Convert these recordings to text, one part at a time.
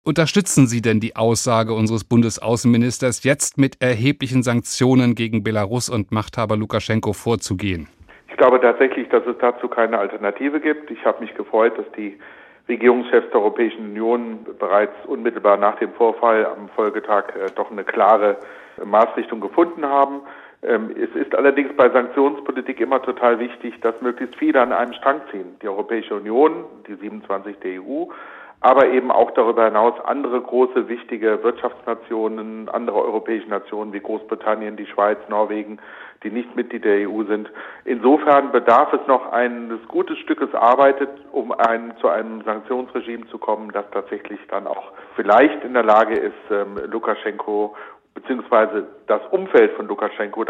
Unterstützen Sie denn die Aussage unseres Bundesaußenministers, jetzt mit erheblichen Sanktionen gegen Belarus und Machthaber Lukaschenko vorzugehen? Ich glaube tatsächlich, dass es dazu keine Alternative gibt. Ich habe mich gefreut, dass die Regierungschefs der Europäischen Union bereits unmittelbar nach dem Vorfall am Folgetag doch eine klare Maßrichtung gefunden haben. Es ist allerdings bei Sanktionspolitik immer total wichtig, dass möglichst viele an einem Strang ziehen. Die Europäische Union, die 27 der EU, aber eben auch darüber hinaus andere große, wichtige Wirtschaftsnationen, andere europäische Nationen wie Großbritannien, die Schweiz, Norwegen, die nicht Mitglied der EU sind. Insofern bedarf es noch eines gutes Stückes Arbeit, um zu einem Sanktionsregime zu kommen, das tatsächlich dann auch vielleicht in der Lage ist, Lukaschenko beziehungsweise das Umfeld von Lukaschenko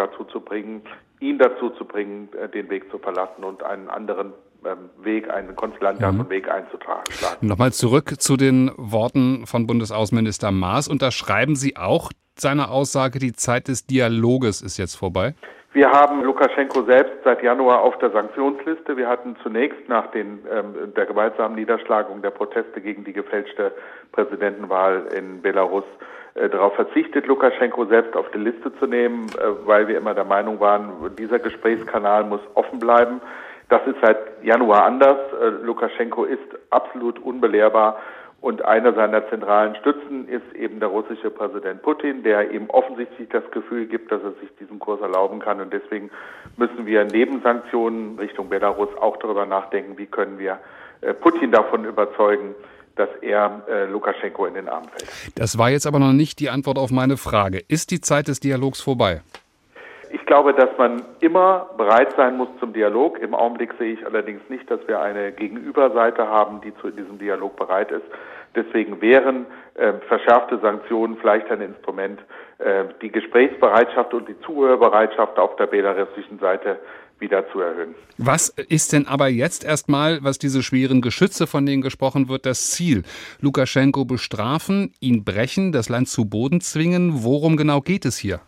ihn dazu zu bringen, den Weg zu verlassen und einen anderen Weg, einen konsulären Weg einzutragen. Nochmal zurück zu den Worten von Bundesaußenminister Maas. Unterschreiben Sie auch seine Aussage, die Zeit des Dialoges ist jetzt vorbei? Wir haben Lukaschenko selbst seit Januar auf der Sanktionsliste. Wir hatten zunächst nach der gewaltsamen Niederschlagung der Proteste gegen die gefälschte Präsidentenwahl in Belarus darauf verzichtet, Lukaschenko selbst auf die Liste zu nehmen, weil wir immer der Meinung waren, dieser Gesprächskanal muss offen bleiben. Das ist seit Januar anders. Lukaschenko ist absolut unbelehrbar und einer seiner zentralen Stützen ist eben der russische Präsident Putin, der ihm offensichtlich das Gefühl gibt, dass er sich diesen Kurs erlauben kann. Und deswegen müssen wir neben Sanktionen Richtung Belarus auch darüber nachdenken, wie können wir Putin davon überzeugen, dass er Lukaschenko in den Arm fällt. Das war jetzt aber noch nicht die Antwort auf meine Frage. Ist die Zeit des Dialogs vorbei? Ich glaube, dass man immer bereit sein muss zum Dialog. Im Augenblick sehe ich allerdings nicht, dass wir eine Gegenüberseite haben, die zu diesem Dialog bereit ist. Deswegen wären verschärfte Sanktionen vielleicht ein Instrument, die Gesprächsbereitschaft und die Zuhörbereitschaft auf der belarussischen Seite wieder zu erhöhen. Was ist denn aber jetzt erstmal, was diese schweren Geschütze, von denen gesprochen wird, das Ziel? Lukaschenko bestrafen, ihn brechen, das Land zu Boden zwingen? Worum genau geht es hier?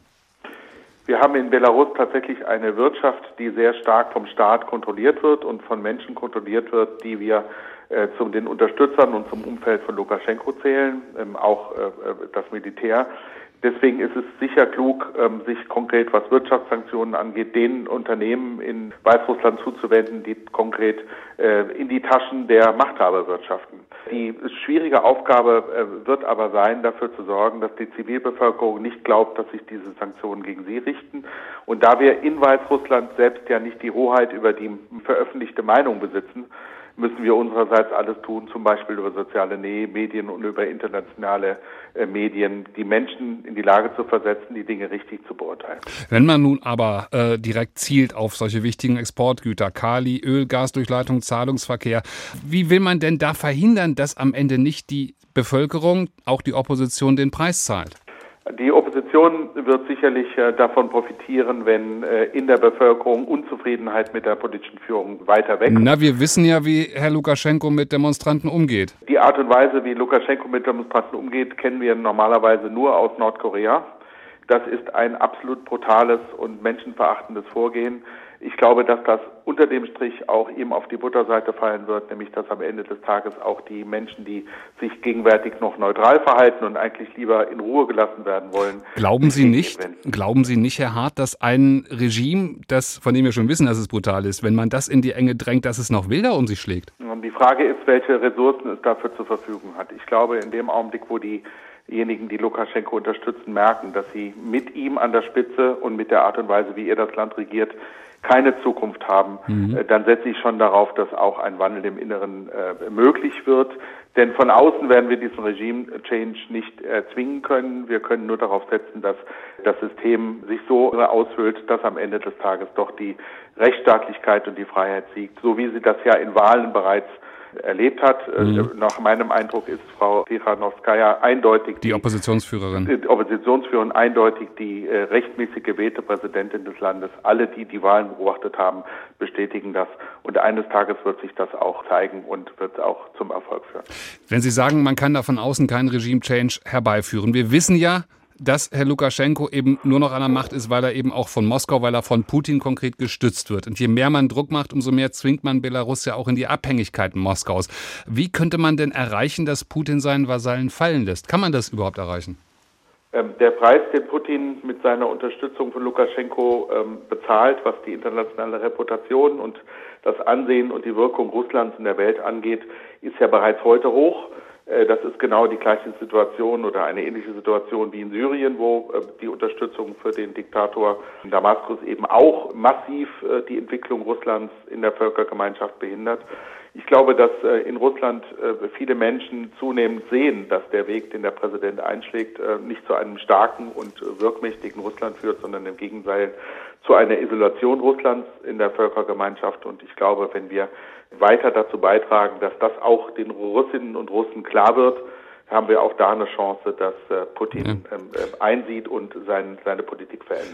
Wir haben in Belarus tatsächlich eine Wirtschaft, die sehr stark vom Staat kontrolliert wird und von Menschen kontrolliert wird, die wir zu den Unterstützern und zum Umfeld von Lukaschenko zählen, auch das Militär. Deswegen ist es sicher klug, sich konkret, was Wirtschaftssanktionen angeht, den Unternehmen in Weißrussland zuzuwenden, die konkret in die Taschen der Machthaber wirtschaften. Die schwierige Aufgabe wird aber sein, dafür zu sorgen, dass die Zivilbevölkerung nicht glaubt, dass sich diese Sanktionen gegen sie richten. Und da wir in Weißrussland selbst ja nicht die Hoheit über die veröffentlichte Meinung besitzen, müssen wir unsererseits alles tun, zum Beispiel über soziale Medien und über internationale Medien, die Menschen in die Lage zu versetzen, die Dinge richtig zu beurteilen. Wenn man nun aber direkt zielt auf solche wichtigen Exportgüter, Kali, Öl, Gasdurchleitung, Zahlungsverkehr, wie will man denn da verhindern, dass am Ende nicht die Bevölkerung, auch die Opposition, den Preis zahlt? Die Opposition wird sicherlich davon profitieren, wenn in der Bevölkerung Unzufriedenheit mit der politischen Führung weiter wächst. Na, wir wissen ja, wie Herr Lukaschenko mit Demonstranten umgeht. Die Art und Weise, wie Lukaschenko mit Demonstranten umgeht, kennen wir normalerweise nur aus Nordkorea. Das ist ein absolut brutales und menschenverachtendes Vorgehen. Ich glaube, dass das unter dem Strich auch ihm auf die Butterseite fallen wird, nämlich dass am Ende des Tages auch die Menschen, die sich gegenwärtig noch neutral verhalten und eigentlich lieber in Ruhe gelassen werden wollen. Glauben Sie nicht, Herr Hart, dass ein Regime, von dem wir schon wissen, dass es brutal ist, wenn man das in die Enge drängt, dass es noch wilder um sich schlägt? Und die Frage ist, welche Ressourcen es dafür zur Verfügung hat. Ich glaube, in dem Augenblick, wo diejenigen, die Lukaschenko unterstützen, merken, dass sie mit ihm an der Spitze und mit der Art und Weise, wie er das Land regiert, keine Zukunft haben, dann setze ich schon darauf, dass auch ein Wandel im Inneren möglich wird. Denn von außen werden wir diesen Regime-Change nicht erzwingen können. Wir können nur darauf setzen, dass das System sich so ausfüllt, dass am Ende des Tages doch die Rechtsstaatlichkeit und die Freiheit siegt, so wie sie das ja in Wahlen bereits erlebt hat. Nach meinem Eindruck ist Frau Tichanowskaja eindeutig die Oppositionsführerin eindeutig die rechtmäßig gewählte Präsidentin des Landes. Alle, die Wahlen beobachtet haben, bestätigen das. Und eines Tages wird sich das auch zeigen und wird auch zum Erfolg führen. Wenn Sie sagen, man kann da von außen keinen Regime-Change herbeiführen. Wir wissen ja, dass Herr Lukaschenko eben nur noch an der Macht ist, weil er eben auch von Moskau, weil er von Putin konkret gestützt wird. Und je mehr man Druck macht, umso mehr zwingt man Belarus ja auch in die Abhängigkeiten Moskaus. Wie könnte man denn erreichen, dass Putin seinen Vasallen fallen lässt? Kann man das überhaupt erreichen? Der Preis, den Putin mit seiner Unterstützung von Lukaschenko bezahlt, was die internationale Reputation und das Ansehen und die Wirkung Russlands in der Welt angeht, ist ja bereits heute hoch. Das ist genau die gleiche Situation oder eine ähnliche Situation wie in Syrien, wo die Unterstützung für den Diktator in Damaskus eben auch massiv die Entwicklung Russlands in der Völkergemeinschaft behindert. Ich glaube, dass in Russland viele Menschen zunehmend sehen, dass der Weg, den der Präsident einschlägt, nicht zu einem starken und wirkmächtigen Russland führt, sondern im Gegenteil zu einer Isolation Russlands in der Völkergemeinschaft. Und ich glaube, wenn wir weiter dazu beitragen, dass das auch den Russinnen und Russen klar wird, haben wir auch da eine Chance, dass Putin einsieht und seine Politik verändert.